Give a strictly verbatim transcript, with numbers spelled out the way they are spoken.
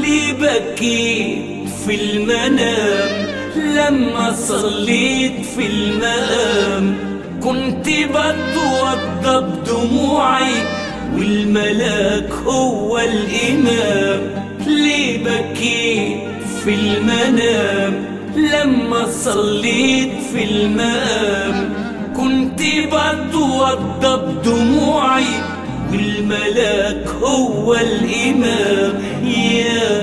ليه بكيت في المنام لما صليت في المقام؟ كنت بتوضى بدموعي والملاك هو الإمام. ليه بكيت في المنام لما صليت في المقام؟ كنت بتوضى بدموعي والملاك هو الإمام. يا